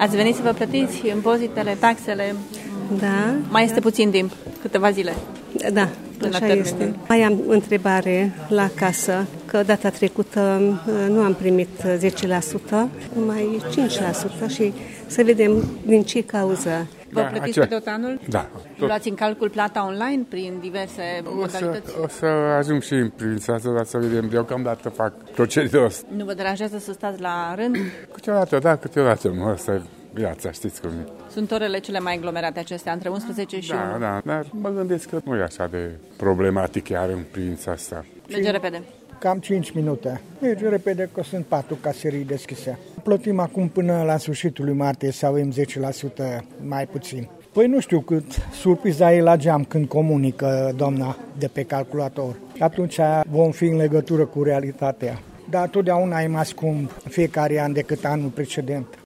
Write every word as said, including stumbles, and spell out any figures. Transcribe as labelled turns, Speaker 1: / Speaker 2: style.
Speaker 1: Ați venit să vă plătiți impozitele, taxele?
Speaker 2: Da.
Speaker 1: Mai este puțin timp, câteva zile.
Speaker 2: Da,
Speaker 1: Până
Speaker 2: așa
Speaker 1: termin.
Speaker 2: este. Mai am întrebare la casă, că data trecută nu am primit zece la sută, numai cinci la sută și să vedem din ce cauză.
Speaker 1: Vă
Speaker 3: Da,
Speaker 1: plătiți
Speaker 3: acea-
Speaker 1: pe tot anul?
Speaker 3: Da. Tot.
Speaker 1: Luați în calcul plata online prin diverse
Speaker 3: O să,
Speaker 1: modalități?
Speaker 3: o să ajung și în privința asta, dar să vedem. Deocamdată fac procedul ăsta.
Speaker 1: Nu vă deranjează să stați la rând?
Speaker 3: Câteodată, da, câteodată. Mă, asta e viața, știți cum e.
Speaker 1: Sunt orele cele mai aglomerate acestea, între unsprezece și
Speaker 3: Da,
Speaker 1: unu.
Speaker 3: da, dar mă gândesc că nu e așa de problematic chiar în privința asta.
Speaker 1: Merge repede.
Speaker 4: Cam cinci minute. Merge repede că sunt patru caserii deschise. Plătim acum până la sfârșitul lui martie să avem zece la sută mai puțin. Păi nu știu cât surpriza e la geam când comunică doamna de pe calculator. Atunci vom fi în legătură cu realitatea. Dar totdeauna e mai scump fiecare an decât anul precedent.